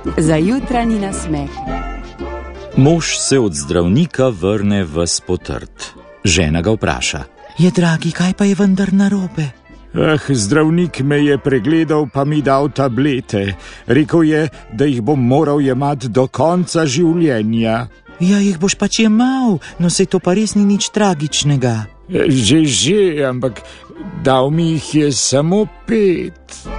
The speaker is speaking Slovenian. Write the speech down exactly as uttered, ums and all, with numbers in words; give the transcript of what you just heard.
Za jutranji nasmeh. Mož se od zdravnika vrne ves potrt. Žena ga vpraša: Je, dragi, kaj pa je vendar narobe? Ah, zdravnik me je pregledal pa mi dal tablete. Rekel je, da jih bom moral jemati do konca življenja. Ja, jih boš pač jemal, no sej to pa res ni nič tragičnega. Že, že, ampak dal mi jih je samo pet.